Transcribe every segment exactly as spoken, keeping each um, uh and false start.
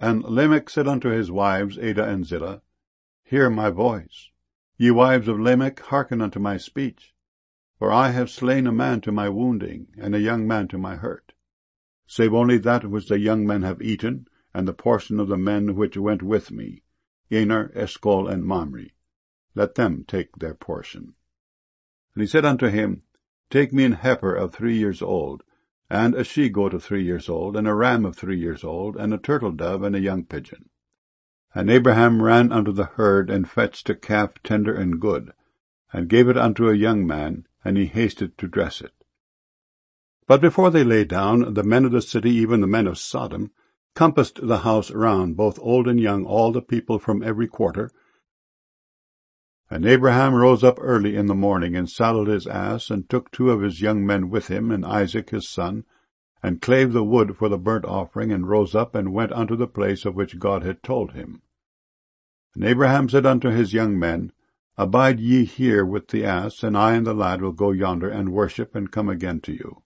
And Lamech said unto his wives, Adah and Zillah, Hear my voice. Ye wives of Lamech, hearken unto my speech. For I have slain a man to my wounding, and a young man to my hurt. Save only that which the young men have eaten, and the portion of the men which went with me, Aner, Eshcol, and Mamre. Let them take their portion. And he said unto him, Take me an heifer of three years old, and a she-goat of three years old, and a ram of three years old, and a turtle-dove, and a young pigeon. And Abraham ran unto the herd, and fetched a calf tender and good, and gave it unto a young man, and he hasted to dress it. But before they lay down, the men of the city, even the men of Sodom, compassed the house round, both old and young, all the people from every quarter. And Abraham rose up early in the morning, and saddled his ass, and took two of his young men with him, and Isaac his son, and clave the wood for the burnt offering, and rose up, and went unto the place of which God had told him. And Abraham said unto his young men, Abide ye here with the ass, and I and the lad will go yonder, and worship, and come again to you.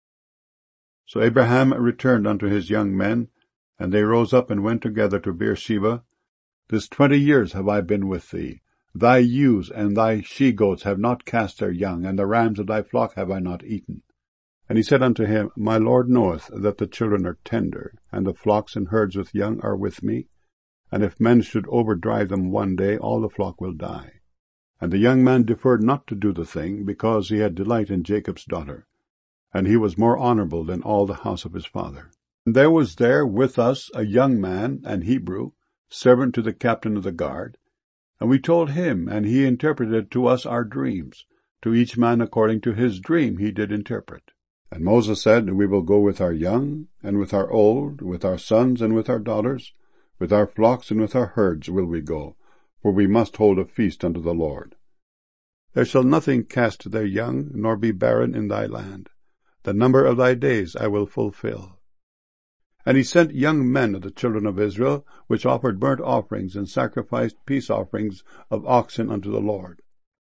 So Abraham returned unto his young men, and they rose up and went together to Beersheba. This twenty years have I been with thee. Thy ewes and thy she-goats have not cast their young, and the rams of thy flock have I not eaten. And he said unto him, My Lord knoweth that the children are tender, and the flocks and herds with young are with me. And if men should overdrive them one day, all the flock will die. And the young man deferred not to do the thing, because he had delight in Jacob's daughter. And he was more honorable than all the house of his father. And there was there with us a young man, an Hebrew, servant to the captain of the guard. And we told him, and he interpreted to us our dreams. To each man according to his dream he did interpret. And Moses said, We will go with our young, and with our old, with our sons, and with our daughters, with our flocks and with our herds will we go, for we must hold a feast unto the Lord. There shall nothing cast their young, nor be barren in thy land. The number of thy days I will fulfill. And he sent young men of the children of Israel, which offered burnt offerings and sacrificed peace offerings of oxen unto the Lord.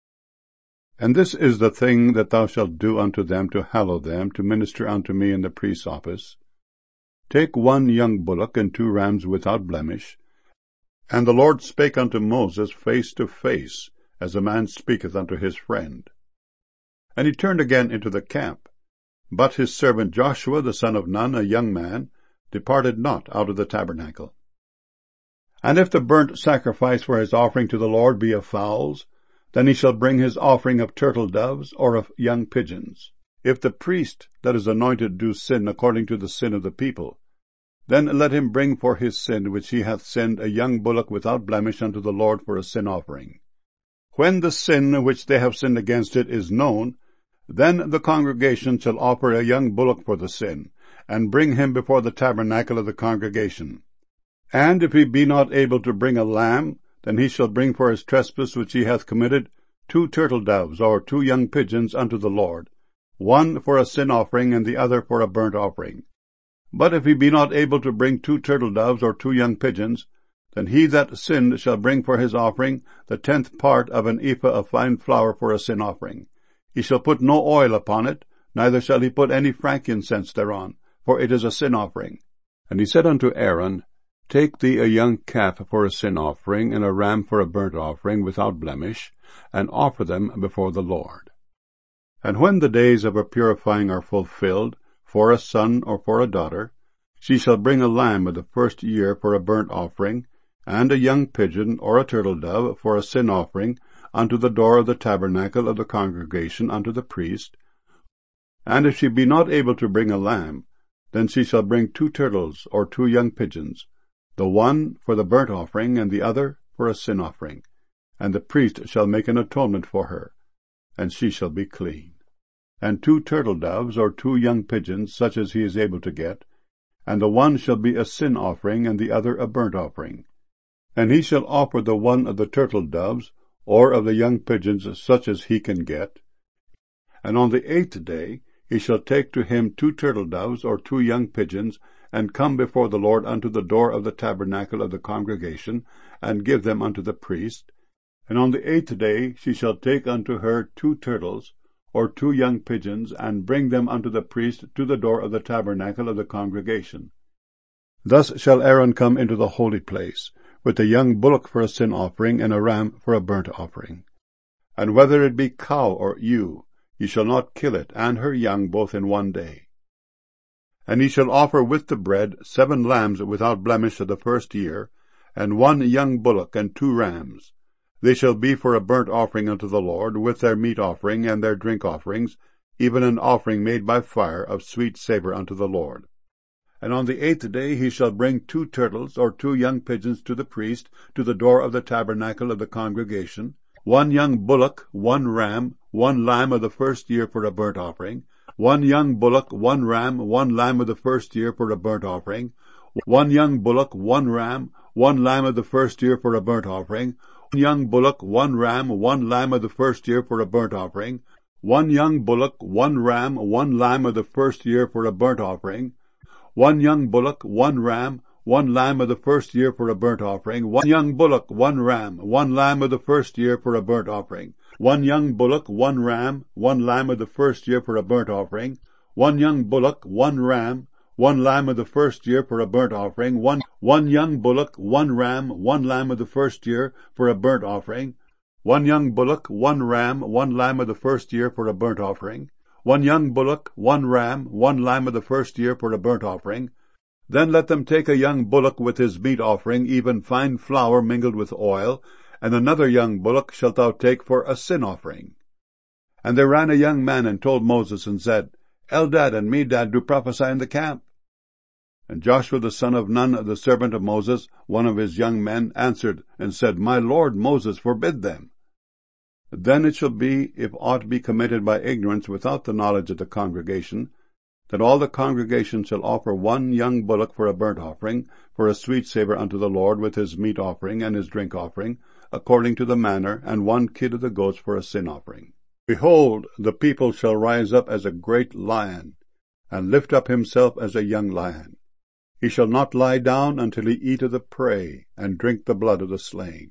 And this is the thing that thou shalt do unto them to hallow them, to minister unto me in the priest's office. Take one young bullock and two rams without blemish. And the Lord spake unto Moses face to face, as a man speaketh unto his friend. And he turned again into the camp. But his servant Joshua the son of Nun, a young man, departed not out of the tabernacle. And if the burnt sacrifice for his offering to the Lord be of fowls, then he shall bring his offering of turtle-doves or of young pigeons. If the priest that is anointed do sin according to the sin of the people, then let him bring for his sin which he hath sinned a young bullock without blemish unto the Lord for a sin offering. When the sin which they have sinned against it is known, then the congregation shall offer a young bullock for the sin, and bring him before the tabernacle of the congregation. And if he be not able to bring a lamb, then he shall bring for his trespass which he hath committed two turtle-doves or two young pigeons unto the Lord, one for a sin offering and the other for a burnt offering. But if he be not able to bring two turtle-doves or two young pigeons, then he that sinned shall bring for his offering the tenth part of an ephah of fine flour for a sin offering. He shall put no oil upon it, neither shall he put any frankincense thereon, for it is a sin offering. And he said unto Aaron, Take thee a young calf for a sin offering, and a ram for a burnt offering without blemish, and offer them before the Lord. And when the days of her purifying are fulfilled, for a son or for a daughter, she shall bring a lamb of the first year for a burnt offering, and a young pigeon or a turtle-dove for a sin offering, unto the door of the tabernacle of the congregation unto the priest. And if she be not able to bring a lamb, then she shall bring two turtles or two young pigeons, the one for the burnt offering, and the other for a sin offering. And the priest shall make an atonement for her, and she shall be clean. And two turtle-doves or two young pigeons, such as he is able to get, and the one shall be a sin offering, and the other a burnt offering. And he shall offer the one of the turtle-doves, or of the young pigeons, such as he can get. And on the eighth day he shall take to him two turtle-doves or two young pigeons, and come before the Lord unto the door of the tabernacle of the congregation, and give them unto the priest. And on the eighth day she shall take unto her two turtles, or two young pigeons, and bring them unto the priest to the door of the tabernacle of the congregation. Thus shall Aaron come into the holy place, with a young bullock for a sin offering, and a ram for a burnt offering. And whether it be cow or ewe, ye shall not kill it, and her young, both in one day. And ye shall offer with the bread seven lambs without blemish of the first year, and one young bullock, and two rams. They shall be for a burnt offering unto the Lord, with their meat offering and their drink offerings, even an offering made by fire of sweet savour unto the Lord. And on the eighth day he shall bring two turtles or two young pigeons to the priest, to the door of the tabernacle of the congregation, one young bullock, one ram, one lamb of the first year for a burnt offering, one young bullock, one ram, one lamb of the first year for a burnt offering, one young bullock, one ram, one lamb of the first year for a burnt offering, one young bullock, one ram, one lamb of the first year for a burnt offering, one young bullock, one ram, one lamb of the first year for a burnt offering, one young bullock, one ram, one lamb of the first year for a burnt offering, one young bullock, one ram, one lamb of the first year for a burnt offering, one young bullock, one ram, one lamb of the first year for a burnt offering, one young bullock, one ram, one lamb of the first year for a burnt offering, one, one young bullock, one ram, one lamb of the first year for a burnt offering, one young bullock, one ram, one lamb of the first year for a burnt offering, one young bullock, one ram, one lamb of the first year for a burnt offering. Then let them take a young bullock with his meat offering, even fine flour mingled with oil, and another young bullock shalt thou take for a sin offering. And there ran a young man and told Moses, and said, Eldad and Medad do prophesy in the camp. And Joshua the son of Nun, the servant of Moses, one of his young men, answered and said, My lord Moses, forbid them. Then it shall be, if aught be committed by ignorance without the knowledge of the congregation, that all the congregation shall offer one young bullock for a burnt offering, for a sweet savour unto the Lord, with his meat offering and his drink offering, according to the manner, and one kid of the goats for a sin offering. Behold, the people shall rise up as a great lion, and lift up himself as a young lion. He shall not lie down until he eat of the prey, and drink the blood of the slain.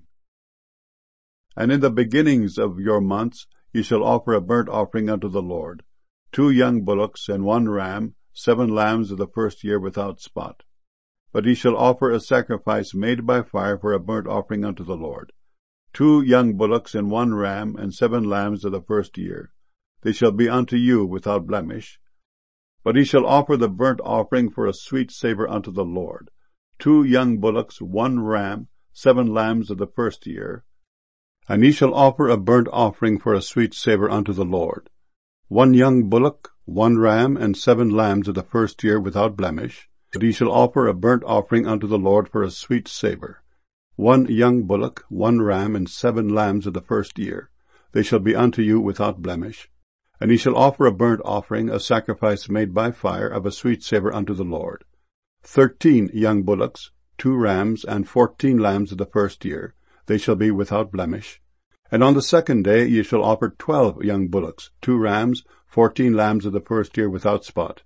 And in the beginnings of your months ye shall offer a burnt offering unto the Lord, two young bullocks and one ram, seven lambs of the first year without spot. But ye shall offer a sacrifice made by fire for a burnt offering unto the Lord, two young bullocks and one ram, and seven lambs of the first year. They shall be unto you without blemish. But ye shall offer the burnt offering for a sweet savour unto the Lord, two young bullocks, one ram, seven lambs of the first year. And ye shall offer a burnt offering for a sweet savour unto the Lord, one young bullock, one ram, and seven lambs of the first year without blemish. But ye shall offer a burnt offering unto the Lord for a sweet savour, one young bullock, one ram, and seven lambs of the first year. They shall be unto you without blemish. And ye shall offer a burnt offering, a sacrifice made by fire, of a sweet savour unto the Lord, thirteen young bullocks, two rams, and fourteen lambs of the first year. They shall be without blemish. And on the second day ye shall offer twelve young bullocks, two rams, fourteen lambs of the first year without spot.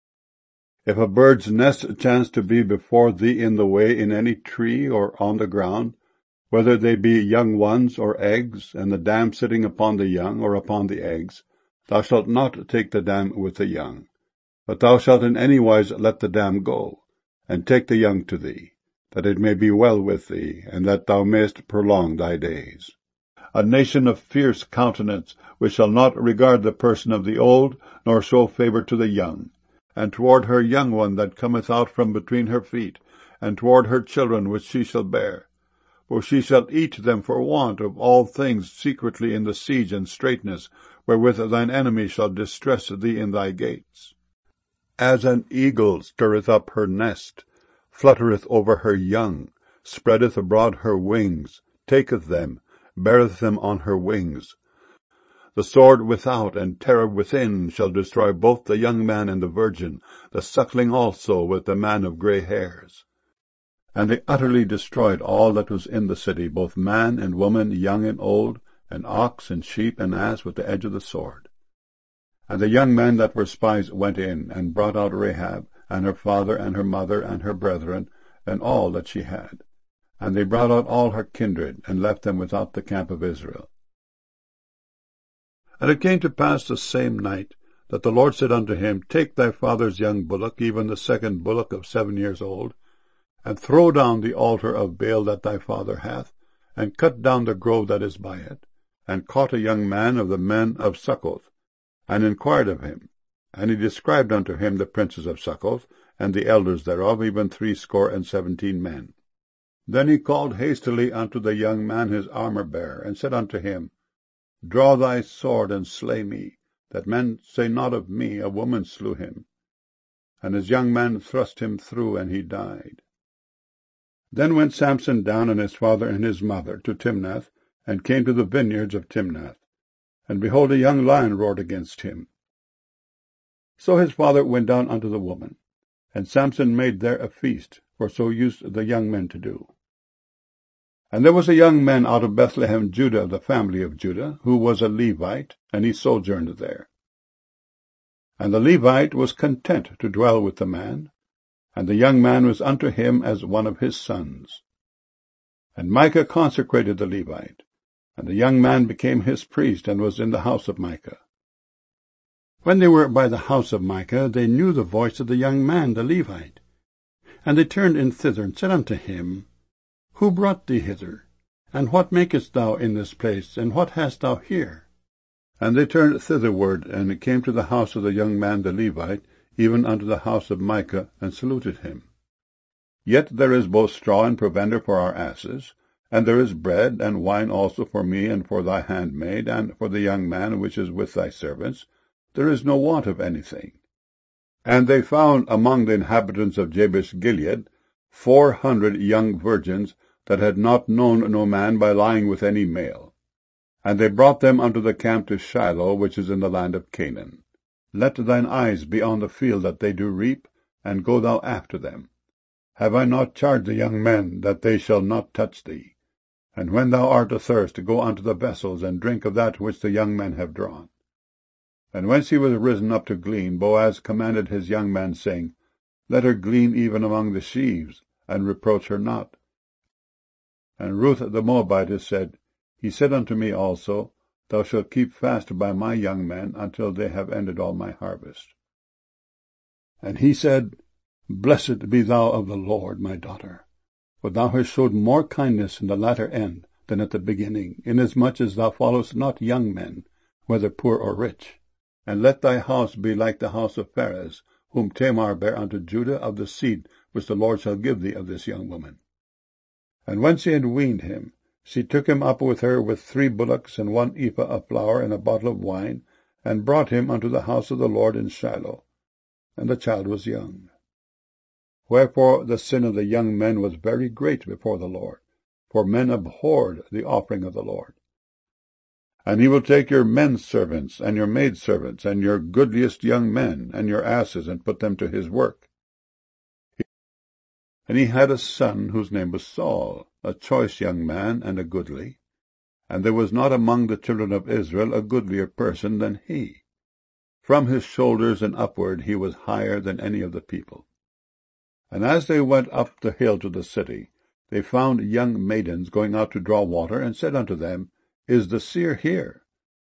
If a bird's nest chance to be before thee in the way, in any tree or on the ground, whether they be young ones or eggs, and the dam sitting upon the young or upon the eggs, thou shalt not take the dam with the young, but thou shalt in any wise let the dam go, and take the young to thee, that it may be well with thee, and that thou mayest prolong thy days. A nation of fierce countenance, which shall not regard the person of the old, nor show favour to the young, and toward her young one that cometh out from between her feet, and toward her children which she shall bear. For she shall eat them for want of all things secretly in the siege and straitness, wherewith thine enemy shall distress thee in thy gates. As an eagle stirreth up her nest, fluttereth over her young, spreadeth abroad her wings, taketh them, beareth them on her wings. The sword without and terror within shall destroy both the young man and the virgin, the suckling also with the man of grey hairs. And they utterly destroyed all that was in the city, both man and woman, young and old, and ox and sheep and ass, with the edge of the sword. And the young men that were spies went in, and brought out Rahab, and her father, and her mother, and her brethren, and all that she had. And they brought out all her kindred, and left them without the camp of Israel. And it came to pass the same night, that the Lord said unto him, Take thy father's young bullock, even the second bullock of seven years old, and throw down the altar of Baal that thy father hath, and cut down the grove that is by it, and caught a young man of the men of Succoth, and inquired of him. And he described unto him the princes of Succoth, and the elders thereof, even threescore and seventeen men. Then he called hastily unto the young man his armor-bearer, and said unto him, Draw thy sword, and slay me, that men say not of me, A woman slew him. And his young man thrust him through, and he died. Then went Samson down, and his father and his mother, to Timnath, and came to the vineyards of Timnath. And behold, a young lion roared against him. So his father went down unto the woman, and Samson made there a feast, for so used the young men to do. And there was a young man out of Bethlehem, Judah, of the family of Judah, who was a Levite, and he sojourned there. And the Levite was content to dwell with the man, and the young man was unto him as one of his sons. And Micah consecrated the Levite, and the young man became his priest, and was in the house of Micah. When they were by the house of Micah, they knew the voice of the young man, the Levite. And they turned in thither, and said unto him, Who brought thee hither? And what makest thou in this place, and what hast thou here? And they turned thitherward, and came to the house of the young man the Levite, even unto the house of Micah, and saluted him. Yet there is both straw and provender for our asses, and there is bread and wine also for me and for thy handmaid, and for the young man which is with thy servants. There is no want of anything. And they found among the inhabitants of Jabesh-Gilead four hundred young virgins that had not known no man by lying with any male. And they brought them unto the camp to Shiloh, which is in the land of Canaan. Let thine eyes be on the field that they do reap, and go thou after them. Have I not charged the young men that they shall not touch thee? And when thou art athirst, go unto the vessels, and drink of that which the young men have drawn. And whence he was risen up to glean, Boaz commanded his young man, saying, Let her glean even among the sheaves, and reproach her not. And Ruth the Moabitess said, He said unto me also, Thou shalt keep fast by my young men until they have ended all my harvest. And he said, Blessed be thou of the Lord, my daughter, for thou hast showed more kindness in the latter end than at the beginning, inasmuch as thou followest not young men, whether poor or rich. And let thy house be like the house of Pharez, whom Tamar bare unto Judah, of the seed which the Lord shall give thee of this young woman. And when she had weaned him, she took him up with her with three bullocks, and one ephah of flour, and a bottle of wine, and brought him unto the house of the Lord in Shiloh. And the child was young. Wherefore the sin of the young men was very great before the Lord, for men abhorred the offering of the Lord. And he will take your men servants, and your maidservants, and your goodliest young men, and your asses, and put them to his work. And he had a son whose name was Saul, a choice young man, and a goodly. And there was not among the children of Israel a goodlier person than he. From his shoulders and upward he was higher than any of the people. And as they went up the hill to the city, they found young maidens going out to draw water, and said unto them, Is the seer here?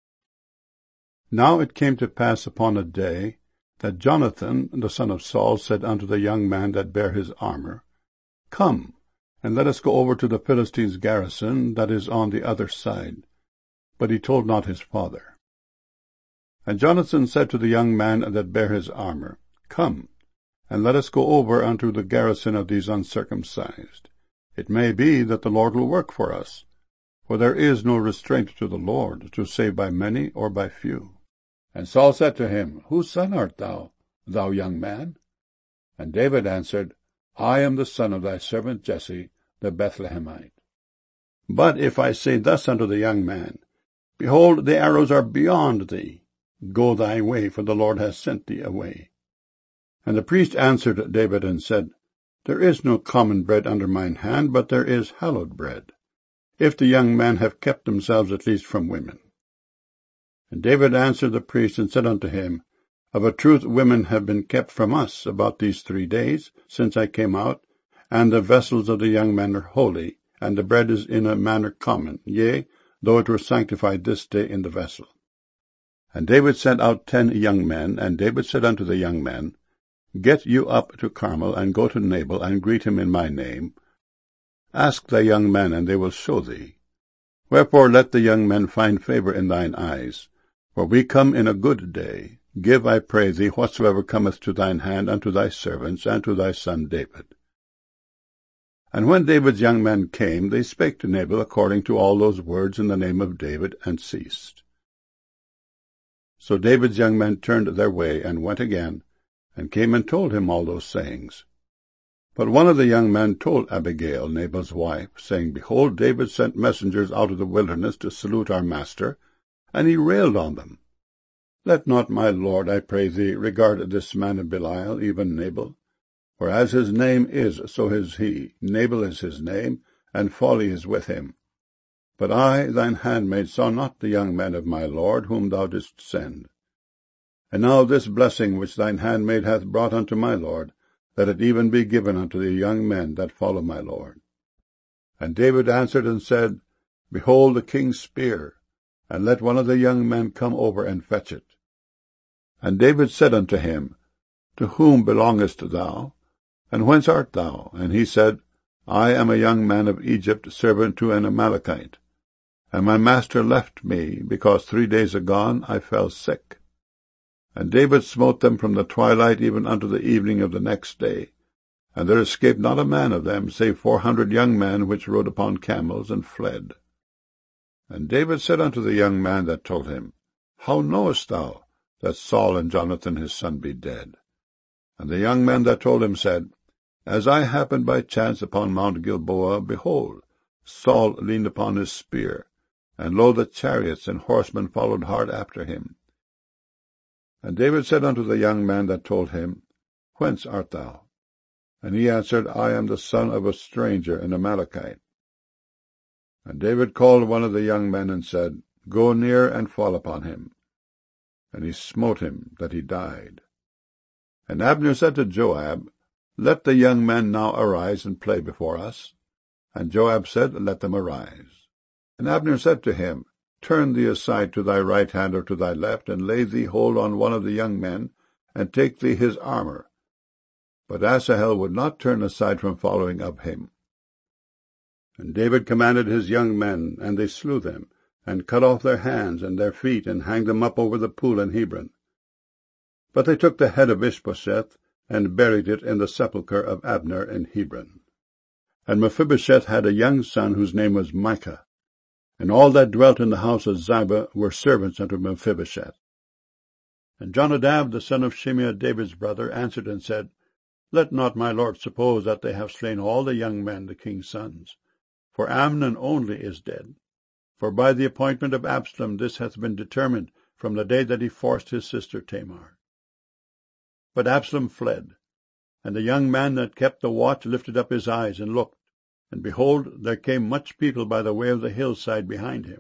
Now it came to pass upon a day, that Jonathan, the son of Saul, said unto the young man that bare his armor, Come, and let us go over to the Philistines' garrison that is on the other side. But he told not his father. And Jonathan said to the young man that bare his armor, Come, and let us go over unto the garrison of these uncircumcised. It may be that the Lord will work for us, for there is no restraint to the Lord, to save by many or by few. And Saul said to him, Whose son art thou, thou young man? And David answered, I am the son of thy servant Jesse, the Bethlehemite. But if I say thus unto the young man, Behold, the arrows are beyond thee, go thy way, for the Lord hath sent thee away. And the priest answered David and said, There is no common bread under mine hand, but there is hallowed bread, if the young men have kept themselves at least from women. And David answered the priest and said unto him, Of a truth women have been kept from us about these three days, since I came out, and the vessels of the young men are holy, and the bread is in a manner common, yea, though it were sanctified this day in the vessel. And David sent out ten young men, and David said unto the young men, Get you up to Carmel, and go to Nabal, and greet him in my name. Ask thy young men, and they will show thee. Wherefore let the young men find favour in thine eyes, for we come in a good day. Give, I pray thee, whatsoever cometh to thine hand unto thy servants, and to thy son David. And when David's young men came, they spake to Nabal according to all those words in the name of David, and ceased. So David's young men turned their way, and went again, and came and told him all those sayings. But one of the young men told Abigail, Nabal's wife, saying, Behold, David sent messengers out of the wilderness to salute our master, and he railed on them. Let not my lord, I pray thee, regard this man of Belial, even Nabal. For as his name is, so is he. Nabal is his name, and folly is with him. But I, thine handmaid, saw not the young men of my lord, whom thou didst send. And now this blessing which thine handmaid hath brought unto my lord, let it even be given unto the young men that follow my lord. And David answered and said, Behold the king's spear, and let one of the young men come over and fetch it. And David said unto him, To whom belongest thou? And whence art thou? And he said, I am a young man of Egypt, servant to an Amalekite. And my master left me, because three days agone I fell sick. And David smote them from the twilight even unto the evening of the next day. And there escaped not a man of them, save four hundred young men which rode upon camels, and fled. And David said unto the young man that told him, How knowest thou that Saul and Jonathan his son be dead? And the young man that told him said, As I happened by chance upon Mount Gilboa, behold, Saul leaned upon his spear, and lo, the chariots and horsemen followed hard after him. And David said unto the young man that told him, Whence art thou? And he answered, I am the son of a stranger, an Amalekite. And David called one of the young men, and said, Go near and fall upon him. And he smote him, that he died. And Abner said to Joab, Let the young men now arise and play before us. And Joab said, Let them arise. And Abner said to him, Turn thee aside to thy right hand or to thy left, and lay thee hold on one of the young men, and take thee his armour. But Asahel would not turn aside from following of him. And David commanded his young men, and they slew them, and cut off their hands and their feet, and hanged them up over the pool in Hebron. But they took the head of Ishbosheth, and buried it in the sepulchre of Abner in Hebron. And Mephibosheth had a young son, whose name was Micah. And all that dwelt in the house of Ziba were servants unto Mephibosheth. And Jonadab, the son of Shimeah, David's brother, answered and said, Let not my lord suppose that they have slain all the young men, the king's sons. For Amnon only is dead. For by the appointment of Absalom this hath been determined from the day that he forced his sister Tamar. But Absalom fled, and the young man that kept the watch lifted up his eyes and looked, and behold, there came much people by the way of the hillside behind him.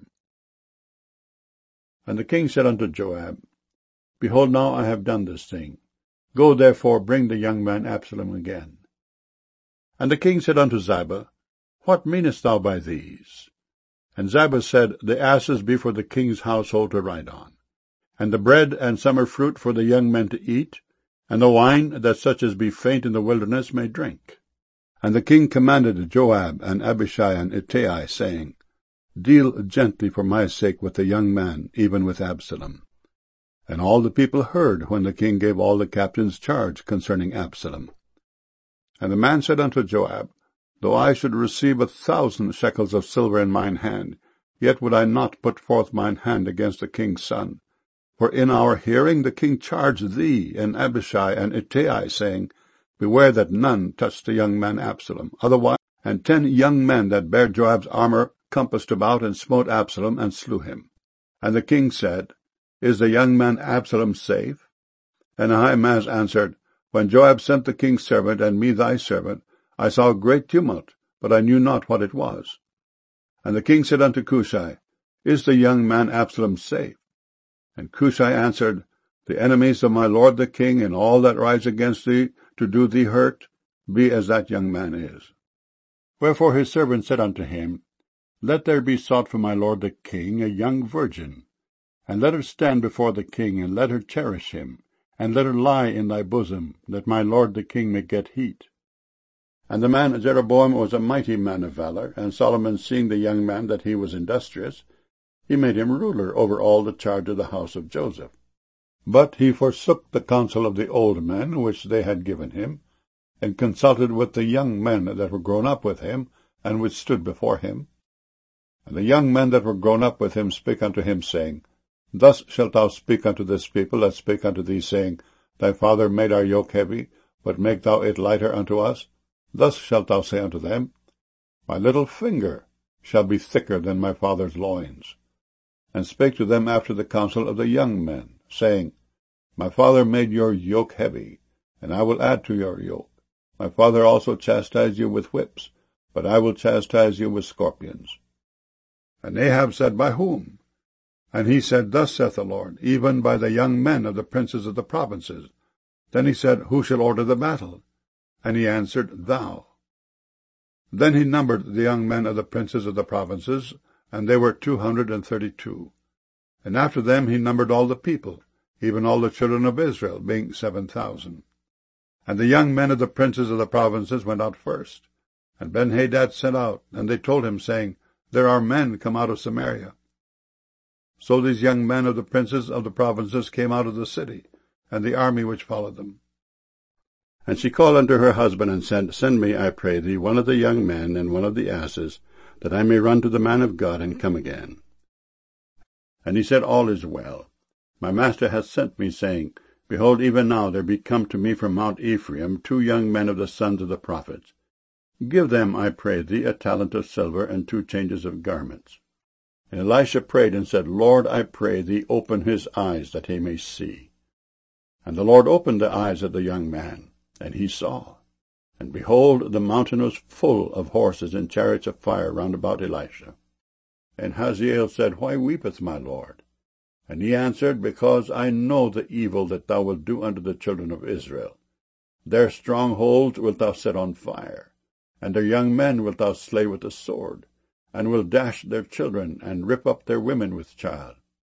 And the king said unto Joab, Behold, now I have done this thing. Go therefore, bring the young man Absalom again. And the king said unto Ziba, What meanest thou by these? And Ziba said, The asses be for the king's household to ride on, and the bread and summer fruit for the young men to eat, and the wine, that such as be faint in the wilderness may drink. And the king commanded Joab and Abishai and Ittai, saying, Deal gently for my sake with the young man, even with Absalom. And all the people heard when the king gave all the captains charge concerning Absalom. And the man said unto Joab, Though I should receive a thousand shekels of silver in mine hand, yet would I not put forth mine hand against the king's son. For in our hearing the king charged thee and Abishai and Ittai, saying, Beware that none touch the young man Absalom. Otherwise, and ten young men that bare Joab's armour compassed about, and smote Absalom, and slew him. And the king said, Is the young man Absalom safe? And Ahimaaz answered, When Joab sent the king's servant, and me thy servant, I saw great tumult, but I knew not what it was. And the king said unto Cushai, Is the young man Absalom safe? And Cushai answered, The enemies of my lord the king, and all that rise against thee to do thee hurt, be as that young man is. Wherefore his servant said unto him, Let there be sought for my lord the king a young virgin, and let her stand before the king, and let her cherish him, and let it lie in thy bosom, that my lord the king may get heat. And the man Jeroboam was a mighty man of valour, and Solomon, seeing the young man that he was industrious, he made him ruler over all the charge of the house of Joseph. But he forsook the counsel of the old men which they had given him, and consulted with the young men that were grown up with him, and which stood before him. And the young men that were grown up with him spake unto him, saying, Thus shalt thou speak unto this people that spake unto thee, saying, Thy father made our yoke heavy, but make thou it lighter unto us. Thus shalt thou say unto them, My little finger shall be thicker than my father's loins. And spake to them after the counsel of the young men, saying, My father made your yoke heavy, and I will add to your yoke. My father also chastised you with whips, but I will chastise you with scorpions. And Ahab said, By whom? And he said, Thus saith the Lord, even by the young men of the princes of the provinces. Then he said, Who shall order the battle? And he answered, Thou. Then he numbered the young men of the princes of the provinces, and they were two hundred and thirty-two. And after them he numbered all the people, even all the children of Israel, being seven thousand. And the young men of the princes of the provinces went out first. And Benhadad sent out, and they told him, saying, There are men come out of Samaria. So these young men of the princes of the provinces came out of the city, and the army which followed them. And she called unto her husband, and said, Send me, I pray thee, one of the young men, and one of the asses, that I may run to the man of God, and come again. And he said, All is well. My master hath sent me, saying, Behold, even now there be come to me from Mount Ephraim two young men of the sons of the prophets. Give them, I pray thee, a talent of silver, and two changes of garments. And Elisha prayed, and said, Lord, I pray thee, open his eyes, that he may see. And the Lord opened the eyes of the young man, and he saw. And behold, the mountain was full of horses and chariots of fire round about Elisha. And Hazael said, Why weepeth my lord? And he answered, Because I know the evil that thou wilt do unto the children of Israel. Their strongholds wilt thou set on fire, and their young men wilt thou slay with the sword, and will dash their children, and rip up their women with child.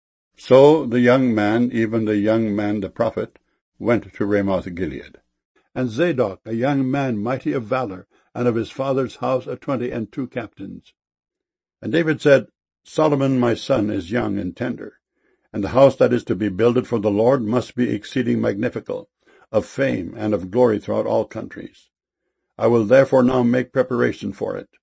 So the young man, even the young man the prophet, went to Ramoth-Gilead. And Zadok, a young man mighty of valour, and of his father's house a twenty and two captains. And David said, Solomon my son is young and tender, and the house that is to be builded for the Lord must be exceeding magnifical, of fame and of glory throughout all countries. I will therefore now make preparation for it.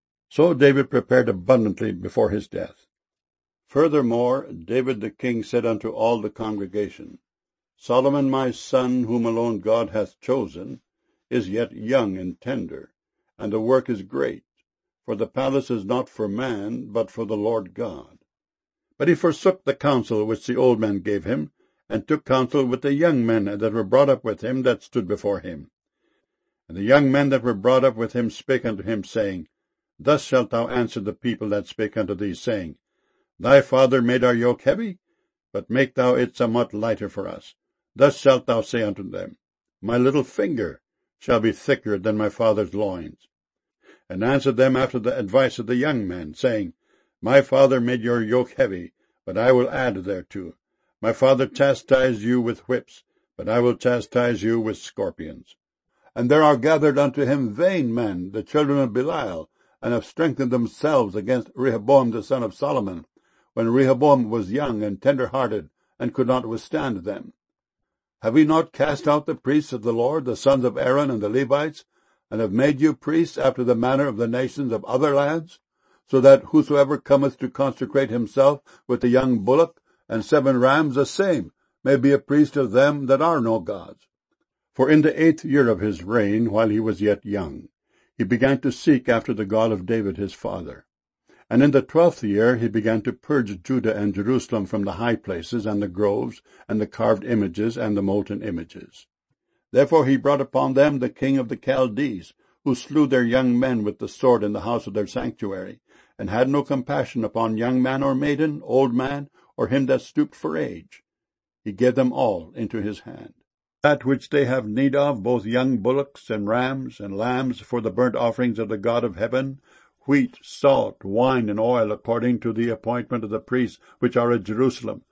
So David prepared abundantly before his death. Furthermore, David the king said unto all the congregation, Solomon my son, whom alone God hath chosen, is yet young and tender, and the work is great, for the palace is not for man, but for the Lord God. But he forsook the counsel which the old men gave him, and took counsel with the young men that were brought up with him that stood before him. And the young men that were brought up with him spake unto him, saying, Thus shalt thou answer the people that spake unto thee, saying, Thy father made our yoke heavy, but make thou it somewhat lighter for us. Thus shalt thou say unto them, My little finger shall be thicker than my father's loins. And answer them after the advice of the young men, saying, My father made your yoke heavy, but I will add thereto. My father chastised you with whips, but I will chastise you with scorpions. And there are gathered unto him vain men, the children of Belial, and have strengthened themselves against Rehoboam the son of Solomon, when Rehoboam was young and tender-hearted, and could not withstand them. Have we not cast out the priests of the Lord, the sons of Aaron and the Levites, and have made you priests after the manner of the nations of other lands, so that whosoever cometh to consecrate himself with a young bullock and seven rams, the same may be a priest of them that are no gods? For in the eighth year of his reign, while he was yet young, he began to seek after the God of David his father. And in the twelfth year he began to purge Judah and Jerusalem from the high places, and the groves, and the carved images, and the molten images. Therefore he brought upon them the king of the Chaldees, who slew their young men with the sword in the house of their sanctuary, and had no compassion upon young man or maiden, old man, or him that stooped for age. He gave them all into his hand. That which they have need of, both young bullocks and rams and lambs for the burnt offerings of the God of heaven, wheat, salt, wine, and oil, according to the appointment of the priests which are at Jerusalem,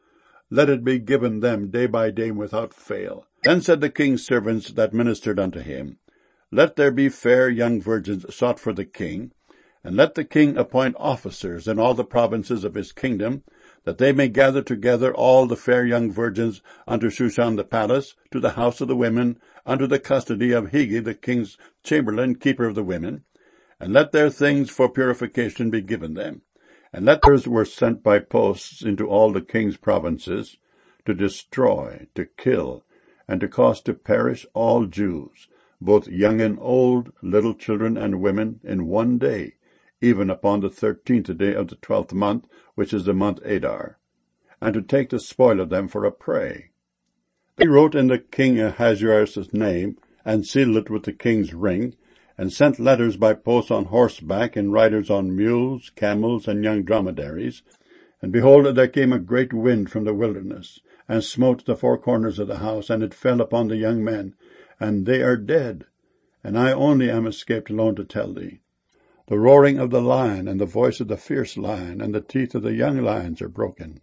let it be given them day by day without fail. Then said the king's servants that ministered unto him, Let there be fair young virgins sought for the king, and let the king appoint officers in all the provinces of his kingdom, that they may gather together all the fair young virgins unto Shushan the palace, to the house of the women, unto the custody of Hegi the king's chamberlain, keeper of the women, and let their things for purification be given them. And letters were sent by posts into all the king's provinces, to destroy, to kill, and to cause to perish all Jews, both young and old, little children and women, in one day, even upon the thirteenth day of the twelfth month, which is the month Adar, and to take the spoil of them for a prey. They wrote in the king Ahasuerus' name, and sealed it with the king's ring, and sent letters by post on horseback, and riders on mules, camels, and young dromedaries. And behold, there came a great wind from the wilderness, and smote the four corners of the house, and it fell upon the young men, and they are dead. And I only am escaped alone to tell thee. The roaring of the lion, and the voice of the fierce lion, and the teeth of the young lions are broken.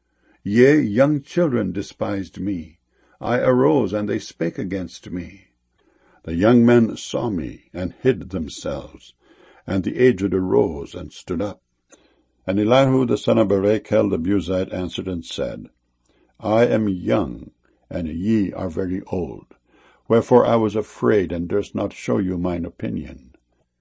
Yea, young children despised me. I arose, and they spake against me. The young men saw me, and hid themselves, and the aged arose, and stood up. And Elihu the son of Barachel the Buzite answered and said, I am young, and ye are very old. Wherefore I was afraid, and durst not show you mine opinion.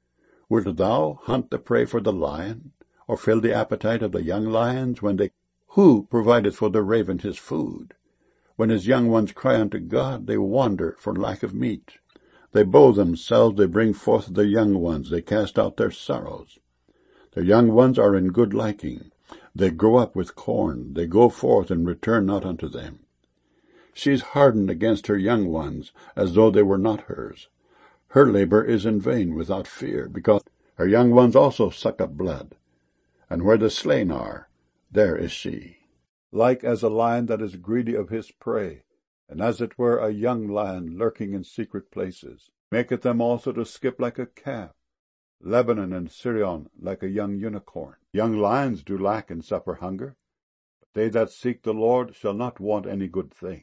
Wilt thou hunt the prey for the lion, or fill the appetite of the young lions, when they... Who provideth for the raven his food? When his young ones cry unto God, they wander for lack of meat. They bow themselves, they bring forth their young ones, they cast out their sorrows. Their young ones are in good liking. They grow up with corn, they go forth and return not unto them. She is hardened against her young ones, as though they were not hers. Her labor is in vain without fear, because her young ones also suck up blood. And where the slain are, there is she. Like as a lion that is greedy of his prey, and as it were a young lion lurking in secret places, maketh them also to skip like a calf, Lebanon and Sirion like a young unicorn. Young lions do lack and suffer hunger, but they that seek the Lord shall not want any good thing.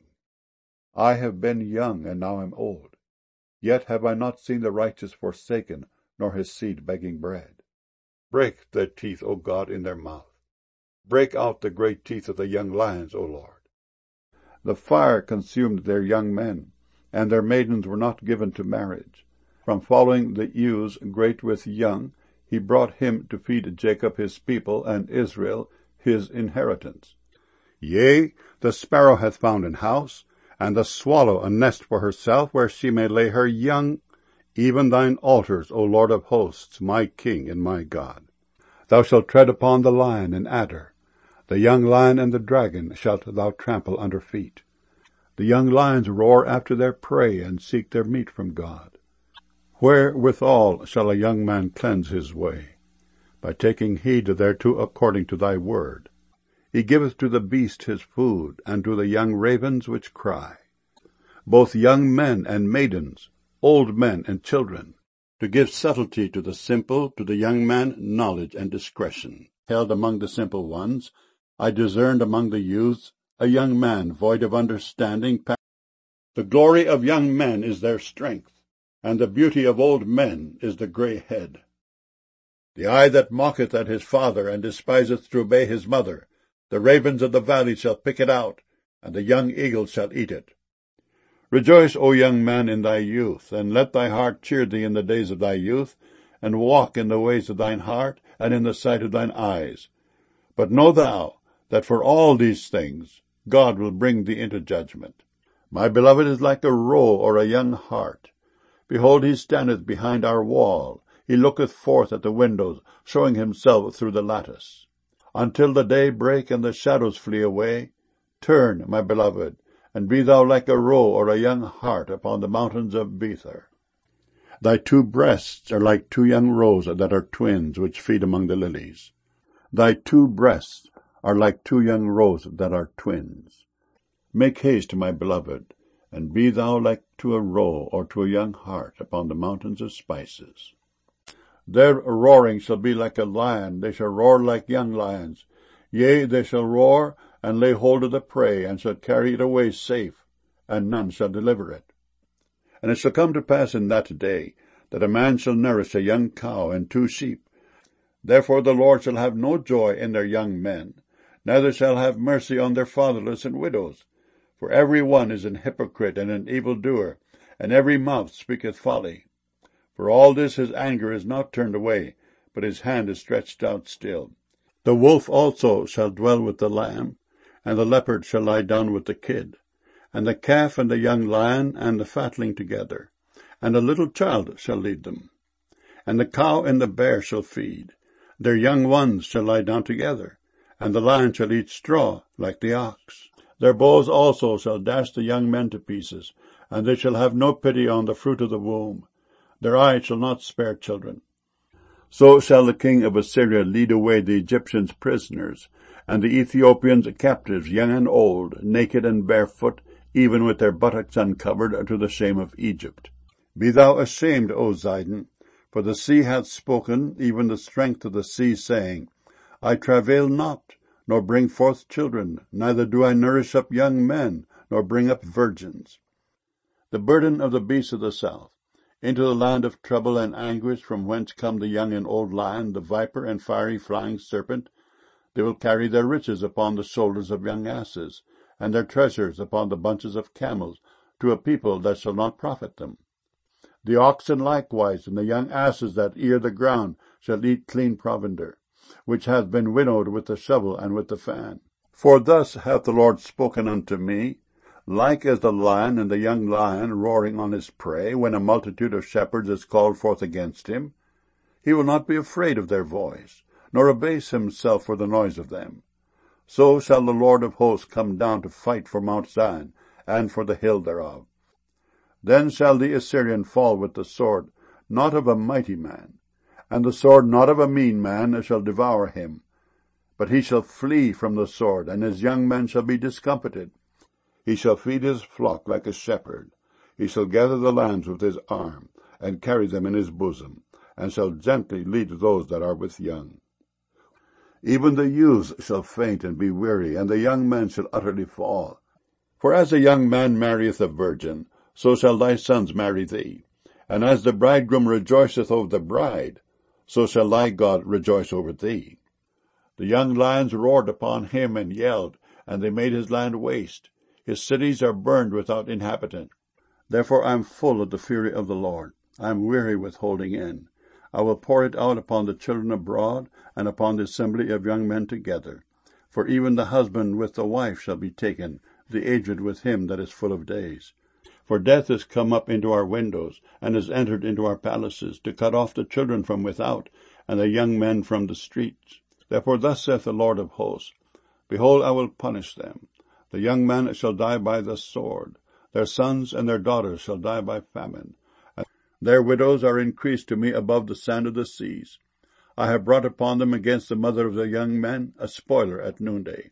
I have been young, and now am old, yet have I not seen the righteous forsaken, nor his seed begging bread. Break their teeth, O God, in their mouth. Break out the great teeth of the young lions, O Lord. The fire consumed their young men, and their maidens were not given to marriage. From following the ewes great with young, he brought him to feed Jacob his people, and Israel his inheritance. Yea, the sparrow hath found an house, and the swallow a nest for herself, where she may lay her young, even thine altars, O Lord of hosts, my King and my God. Thou shalt tread upon the lion and adder. The young lion and the dragon shalt thou trample under feet. The young lions roar after their prey, and seek their meat from God. Wherewithal shall a young man cleanse his way? By taking heed thereto according to thy word. He giveth to the beast his food, and to the young ravens which cry. Both young men and maidens, old men and children, to give subtlety to the simple, to the young man knowledge and discretion. Held among the simple ones, I discerned among the youths a young man void of understanding. The glory of young men is their strength, and the beauty of old men is the grey head. The eye that mocketh at his father, and despiseth to obey his mother, the ravens of the valley shall pick it out, and the young eagle shall eat it. Rejoice, O young man, in thy youth, and let thy heart cheer thee in the days of thy youth, and walk in the ways of thine heart, and in the sight of thine eyes. But know thou, that for all these things God will bring thee into judgment. My beloved is like a roe or a young hart. Behold, he standeth behind our wall. He looketh forth at the windows, showing himself through the lattice. Until the day break and the shadows flee away, turn, my beloved, and be thou like a roe or a young hart upon the mountains of Bether. Thy two breasts are like two young roes that are twins, which feed among the lilies. Thy two breasts are like two young roes that are twins. Make haste, my beloved, and be thou like to a roe or to a young hart upon the mountains of spices. Their roaring shall be like a lion, they shall roar like young lions. Yea, they shall roar, and lay hold of the prey, and shall carry it away safe, and none shall deliver it. And it shall come to pass in that day, that a man shall nourish a young cow and two sheep. Therefore the Lord shall have no joy in their young men, neither shall have mercy on their fatherless and widows. For every one is an hypocrite and an evildoer, and every mouth speaketh folly. For all this his anger is not turned away, but his hand is stretched out still. The wolf also shall dwell with the lamb, and the leopard shall lie down with the kid, and the calf and the young lion and the fatling together, and a little child shall lead them. And the cow and the bear shall feed, their young ones shall lie down together, and the lion shall eat straw like the ox. Their bows also shall dash the young men to pieces, and they shall have no pity on the fruit of the womb. Their eye shall not spare children. So shall the king of Assyria lead away the Egyptians prisoners, and the Ethiopians captives, young and old, naked and barefoot, even with their buttocks uncovered, to the shame of Egypt. Be thou ashamed, O Zidon, for the sea hath spoken, even the strength of the sea, saying, I travail not, nor bring forth children, neither do I nourish up young men, nor bring up virgins. The burden of the beasts of the south, into the land of trouble and anguish, from whence come the young and old lion, the viper, and fiery flying serpent. They will carry their riches upon the shoulders of young asses, and their treasures upon the bunches of camels, to a people that shall not profit them. The oxen likewise, and the young asses that ear the ground, shall eat clean provender, which hath been winnowed with the shovel and with the fan. For thus hath the Lord spoken unto me, like as the lion and the young lion roaring on his prey, when a multitude of shepherds is called forth against him. He will not be afraid of their voice, nor abase himself for the noise of them. So shall the Lord of hosts come down to fight for Mount Zion, and for the hill thereof. Then shall the Assyrian fall with the sword, not of a mighty man, and the sword not of a mean man shall devour him. But he shall flee from the sword, and his young men shall be discomfited. He shall feed his flock like a shepherd. He shall gather the lambs with his arm, and carry them in his bosom, and shall gently lead those that are with young. Even the youths shall faint and be weary, and the young men shall utterly fall. For as a young man marrieth a virgin, so shall thy sons marry thee. And as the bridegroom rejoiceth over the bride, so shall thy God rejoice over thee. The young lions roared upon him and yelled, and they made his land waste. His cities are burned without inhabitant. Therefore I am full of the fury of the Lord. I am weary with holding in. I will pour it out upon the children abroad, and upon the assembly of young men together. For even the husband with the wife shall be taken, the aged with him that is full of days. For death is come up into our windows, and is entered into our palaces, to cut off the children from without, and the young men from the streets. Therefore thus saith the Lord of hosts, Behold, I will punish them. The young men shall die by the sword. Their sons and their daughters shall die by famine. And their widows are increased to me above the sand of the seas. I have brought upon them against the mother of the young men a spoiler at noonday.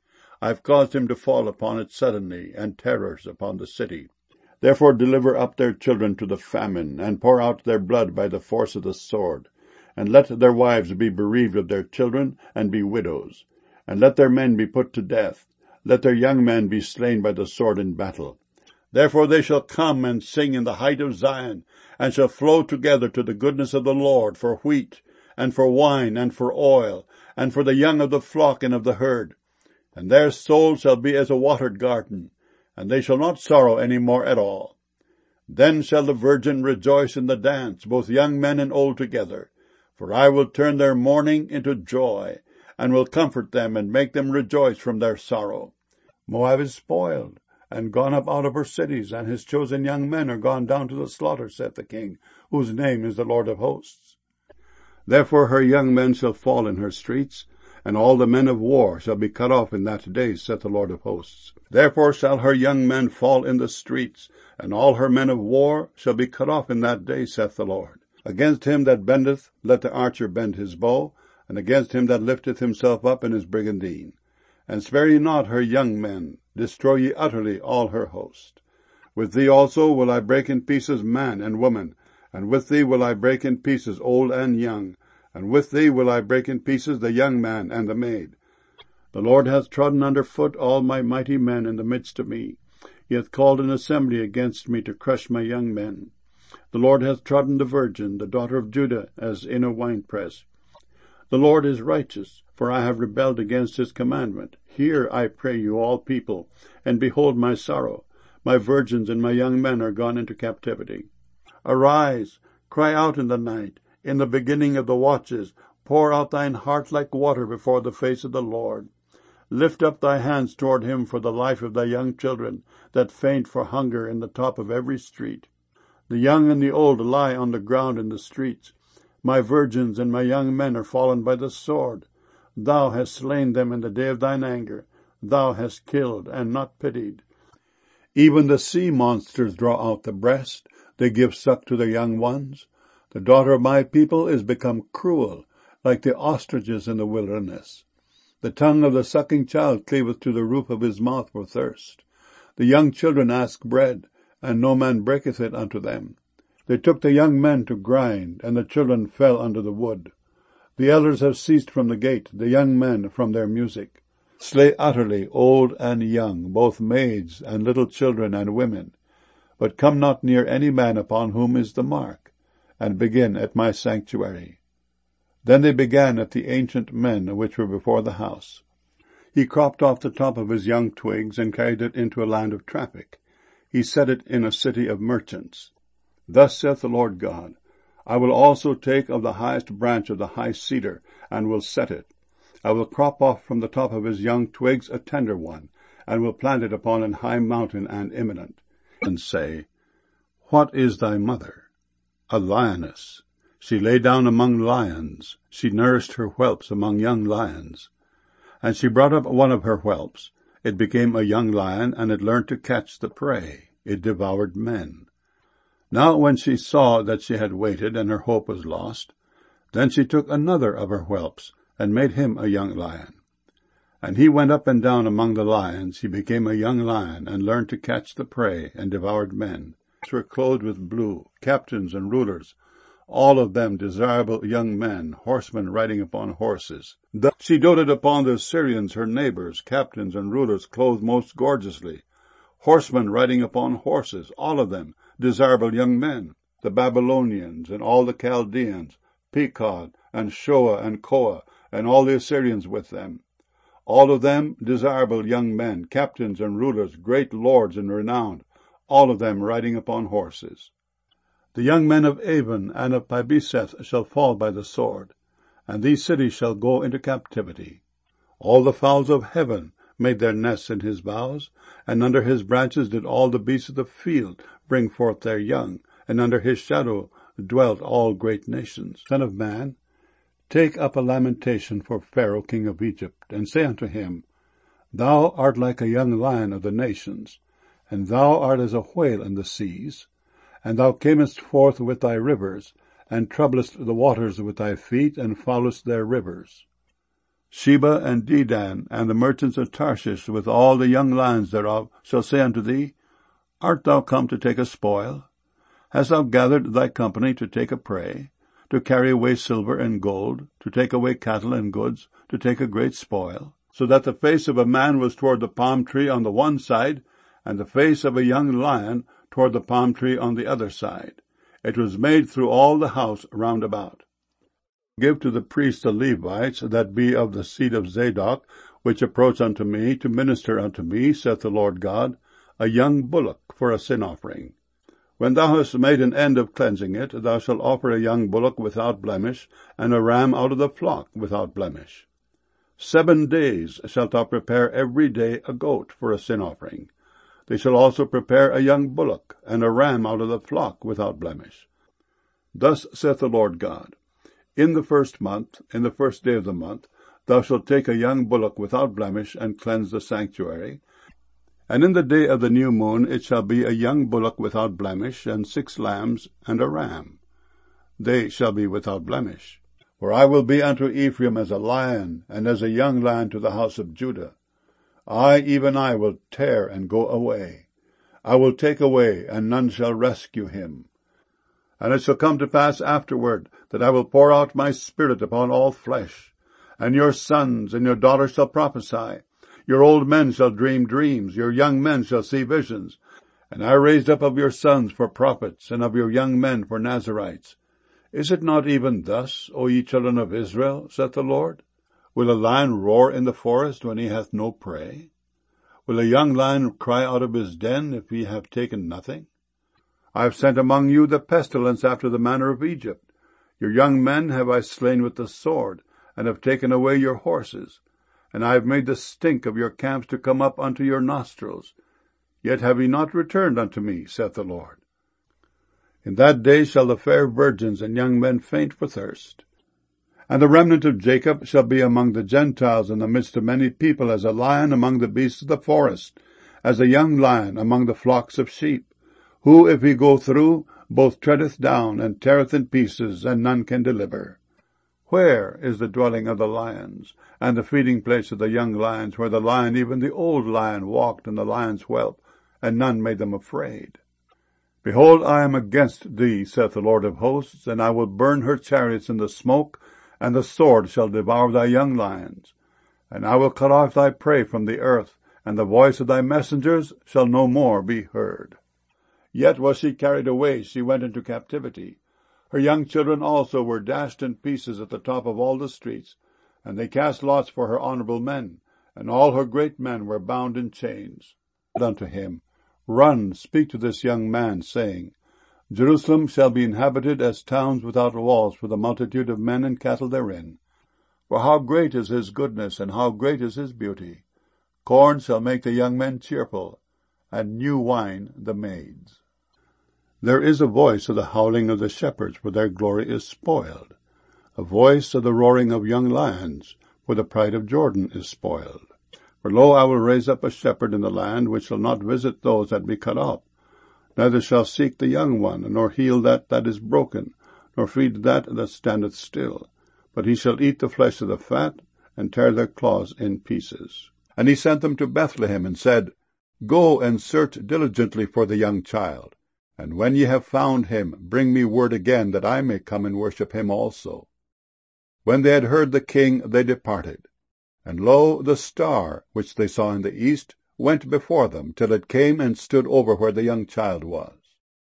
I have caused him to fall upon it suddenly, and terrors upon the city. Therefore deliver up their children to the famine, and pour out their blood by the force of the sword. And let their wives be bereaved of their children, and be widows. And let their men be put to death. Let their young men be slain by the sword in battle. Therefore they shall come and sing in the height of Zion, and shall flow together to the goodness of the Lord, for wheat, and for wine, and for oil, and for the young of the flock and of the herd. And their soul shall be as a watered garden, and they shall not sorrow any more at all. Then shall the virgin rejoice in the dance, both young men and old together. For I will turn their mourning into joy, and will comfort them, and make them rejoice from their sorrow. Moab is spoiled, and gone up out of her cities, and his chosen young men are gone down to the slaughter, saith the King, whose name is the Lord of hosts. Therefore her young men shall fall in her streets, and all the men of war shall be cut off in that day, saith the Lord of hosts. Therefore shall her young men fall in the streets, and all her men of war shall be cut off in that day, saith the Lord. Against him that bendeth, let the archer bend his bow, and against him that lifteth himself up in his brigandine. And spare ye not her young men, destroy ye utterly all her host. With thee also will I break in pieces man and woman, and with thee will I break in pieces old and young, and with thee will I break in pieces the young man and the maid. The Lord hath trodden under foot all my mighty men in the midst of me. He hath called an assembly against me to crush my young men. The Lord hath trodden the virgin, the daughter of Judah, as in a winepress. The Lord is righteous, for I have rebelled against his commandment. Hear, I pray you, all people, and behold my sorrow. My virgins and my young men are gone into captivity. Arise, cry out in the night, in the beginning of the watches. Pour out thine heart like water before the face of the Lord. Lift up thy hands toward him for the life of thy young children, that faint for hunger in the top of every street. The young and the old lie on the ground in the streets. My virgins and my young men are fallen by the sword. Thou hast slain them in the day of thine anger. Thou hast killed and not pitied. Even the sea monsters draw out the breast. They give suck to their young ones. The daughter of my people is become cruel, like the ostriches in the wilderness. The tongue of the sucking child cleaveth to the roof of his mouth for thirst. The young children ask bread, and no man breaketh it unto them. They took the young men to grind, and the children fell under the wood. The elders have ceased from the gate, the young men from their music. Slay utterly old and young, both maids and little children and women. But come not near any man upon whom is the mark, and begin at my sanctuary. Then they began at the ancient men which were before the house. He cropped off the top of his young twigs and carried it into a land of traffic. He set it in a city of merchants. Thus saith the Lord God, I will also take of the highest branch of the high cedar, and will set it. I will crop off from the top of his young twigs a tender one, and will plant it upon an high mountain and eminent, and say, What is thy mother? A lioness. She lay down among lions. She nourished her whelps among young lions. And she brought up one of her whelps. It became a young lion, and it learned to catch the prey. It devoured men. Now when she saw that she had waited, and her hope was lost, then she took another of her whelps, and made him a young lion. And he went up and down among the lions. He became a young lion, and learned to catch the prey, and devoured men. They were clothed with blue, captains and rulers, all of them desirable young men, horsemen riding upon horses. Thus she doted upon the Syrians, her neighbors, captains and rulers, clothed most gorgeously, horsemen riding upon horses, all of them desirable young men, the Babylonians and all the Chaldeans, Pekod and Shoa and Koa, and all the Assyrians with them, all of them desirable young men, captains and rulers, great lords and renowned, all of them riding upon horses. The young men of Avon and of Pibeseth shall fall by the sword, and these cities shall go into captivity. All the fowls of heaven made their nests in his boughs, and under his branches did all the beasts of the field bring forth their young, and under his shadow dwelt all great nations. Son of man, take up a lamentation for Pharaoh king of Egypt, and say unto him, Thou art like a young lion of the nations, and thou art as a whale in the seas, and thou camest forth with thy rivers, and troublest the waters with thy feet, and foulest their rivers. Sheba and Dedan, and the merchants of Tarshish, with all the young lions thereof, shall say unto thee, Art thou come to take a spoil? Hast thou gathered thy company to take a prey, to carry away silver and gold, to take away cattle and goods, to take a great spoil? So that the face of a man was toward the palm tree on the one side, and the face of a young lion toward the palm tree on the other side. It was made through all the house round about. Give to the priests the Levites, that be of the seed of Zadok, which approach unto me, to minister unto me, saith the Lord God, a young bullock for a sin offering. When thou hast made an end of cleansing it, thou shalt offer a young bullock without blemish, and a ram out of the flock without blemish. Seven days shalt thou prepare every day a goat for a sin offering. They shall also prepare a young bullock, and a ram out of the flock without blemish. Thus saith the Lord God, In the first month, in the first day of the month, thou shalt take a young bullock without blemish, and cleanse the sanctuary. And in the day of the new moon it shall be a young bullock without blemish, and six lambs, and a ram. They shall be without blemish. For I will be unto Ephraim as a lion, and as a young lion to the house of Judah. I, even I, will tear and go away. I will take away, and none shall rescue him. And it shall come to pass afterward, that I will pour out my spirit upon all flesh, And your sons and your daughters shall prophesy. Your old men shall dream dreams. Your young men shall see visions. And I raised up of your sons for prophets, and of your young men for Nazirites. Is it not even thus, O ye children of Israel, saith the Lord? Will a lion roar in the forest when he hath no prey? Will a young lion cry out of his den if he have taken nothing? I have sent among you the pestilence after the manner of Egypt. Your young men have I slain with the sword, and have taken away your horses. And I have made the stink of your camps to come up unto your nostrils. Yet have ye not returned unto me, saith the Lord. In that day shall the fair virgins and young men faint for thirst. And the remnant of Jacob shall be among the Gentiles in the midst of many people, as a lion among the beasts of the forest, as a young lion among the flocks of sheep, who, if he go through, both treadeth down and teareth in pieces, and none can deliver. Where is the dwelling of the lions, and the feeding place of the young lions, where the lion, even the old lion, walked in the lion's whelp, and none made them afraid? Behold, I am against thee, saith the Lord of hosts, and I will burn her chariots in the smoke, and the sword shall devour thy young lions. And I will cut off thy prey from the earth, and the voice of thy messengers shall no more be heard. Yet was she carried away, she went into captivity. Her young children also were dashed in pieces at the top of all the streets, and they cast lots for her honorable men, and all her great men were bound in chains. And unto him, Run, speak to this young man, saying, Jerusalem shall be inhabited as towns without walls for the multitude of men and cattle therein. For how great is his goodness, and how great is his beauty! Corn shall make the young men cheerful, and new wine the maids. There is a voice of the howling of the shepherds, for their glory is spoiled. A voice of the roaring of young lions, for the pride of Jordan is spoiled. For lo, I will raise up a shepherd in the land, which shall not visit those that be cut off, neither shall seek the young one, nor heal that that is broken, nor feed that that standeth still. But he shall eat the flesh of the fat, and tear their claws in pieces. And he sent them to Bethlehem, and said, Go and search diligently for the young child, and when ye have found him, bring me word again, that I may come and worship him also. When they had heard the king, they departed. And lo, the star, which they saw in the east, went before them, till it came and stood over where the young child was.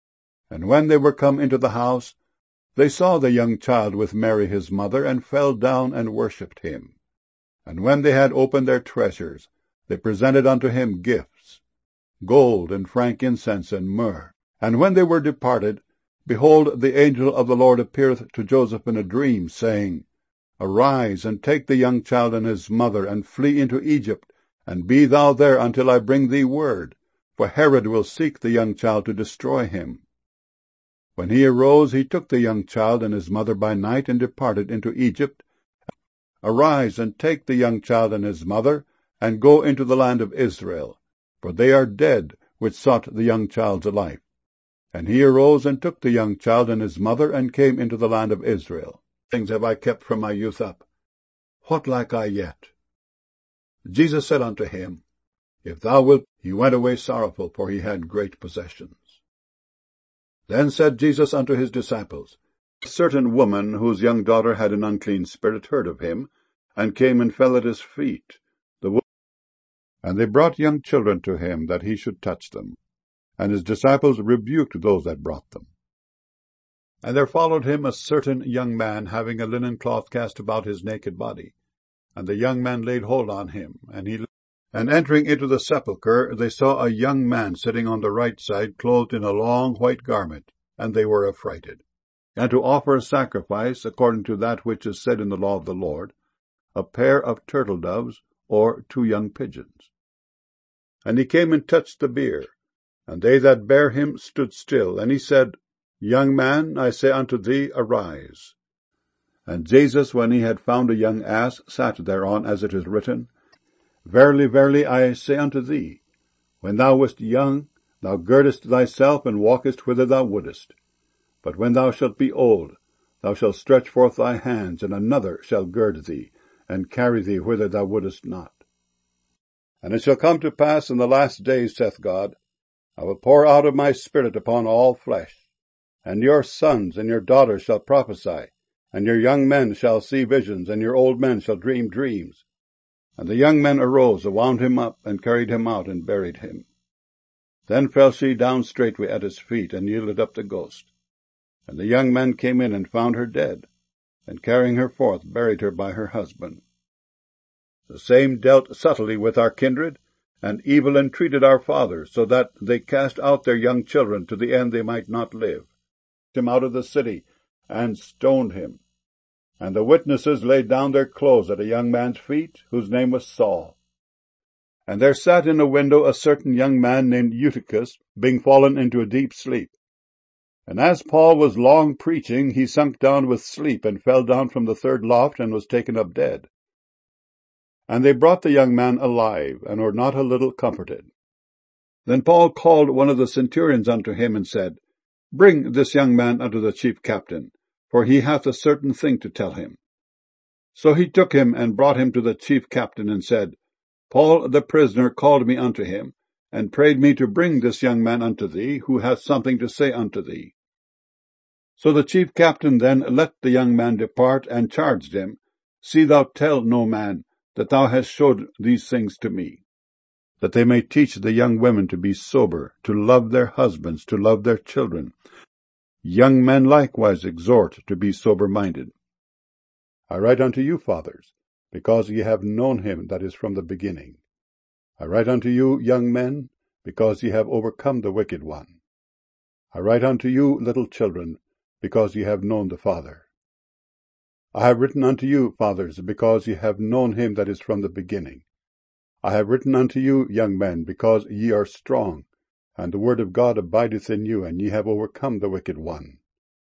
And when they were come into the house, they saw the young child with Mary his mother, and fell down and worshipped him. And when they had opened their treasures, they presented unto him gifts, gold and frankincense and myrrh. And when they were departed, behold, the angel of the Lord appeareth to Joseph in a dream, saying, Arise, and take the young child and his mother, and flee into Egypt, and be thou there until I bring thee word, for Herod will seek the young child to destroy him. When he arose, he took the young child and his mother by night, and departed into Egypt. Arise, and take the young child and his mother, and go into the land of Israel, for they are dead which sought the young child's life. And he arose and took the young child and his mother, and came into the land of Israel. Things have I kept from my youth up. What lack I yet? Jesus said unto him, If thou wilt. He went away sorrowful, for he had great possessions. Then said Jesus unto his disciples, A certain woman, whose young daughter had an unclean spirit, heard of him, and came and fell at his feet. The wo- and they brought young children to him, that he should touch them. And his disciples rebuked those that brought them. And there followed him a certain young man, having a linen cloth cast about his naked body. And the young man laid hold on him, and he and entering into the sepulchre, they saw a young man sitting on the right side, clothed in a long white garment, and they were affrighted. And to offer a sacrifice, according to that which is said in the law of the Lord, a pair of turtle doves, or two young pigeons. And he came and touched the bier, and they that bare him stood still. And he said, Young man, I say unto thee, arise. And Jesus, when he had found a young ass, sat thereon, as it is written, Verily, verily, I say unto thee, when thou wast young, thou girdest thyself, and walkest whither thou wouldest. But when thou shalt be old, thou shalt stretch forth thy hands, and another shall gird thee, and carry thee whither thou wouldest not. And it shall come to pass in the last days, saith God, I will pour out of my Spirit upon all flesh. And your sons and your daughters shall prophesy, And your young men shall see visions, and your old men shall dream dreams. And the young men arose, and wound him up, and carried him out, and buried him. Then fell she down straightway at his feet, and yielded up the ghost. And the young men came in, and found her dead, and carrying her forth, buried her by her husband. The same dealt subtly with our kindred, and evil entreated our fathers, so that they cast out their young children, to the end they might not live. Him out of the city, and stoned him. And the witnesses laid down their clothes at a young man's feet, whose name was Saul. And there sat in a window a certain young man named Eutychus, being fallen into a deep sleep. And as Paul was long preaching, he sunk down with sleep, and fell down from the third loft, and was taken up dead. And they brought the young man alive, and were not a little comforted. Then Paul called one of the centurions unto him, and said, Bring this young man unto the chief captain, for he hath a certain thing to tell him. So he took him, and brought him to the chief captain, and said, Paul the prisoner called me unto him, and prayed me to bring this young man unto thee, who hath something to say unto thee. So the chief captain then let the young man depart, and charged him, See thou tell no man that thou hast showed these things to me, that they may teach the young women to be sober, to love their husbands, to love their children. Young men likewise exhort to be sober-minded. I write unto you, fathers, because ye have known him that is from the beginning. I write unto you, young men, because ye have overcome the wicked one. I write unto you, little children, because ye have known the Father. I have written unto you, fathers, because ye have known him that is from the beginning. I have written unto you, young men, because ye are strong, and the word of God abideth in you, and ye have overcome the wicked one.